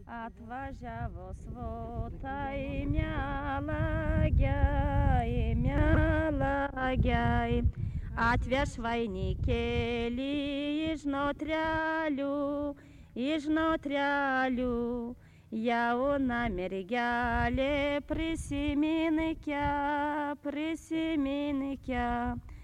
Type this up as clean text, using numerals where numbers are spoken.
Atvažiavo svotai mielagiai, atveš vainikėlį iš notrelių, jauna mergelė prisiminkia,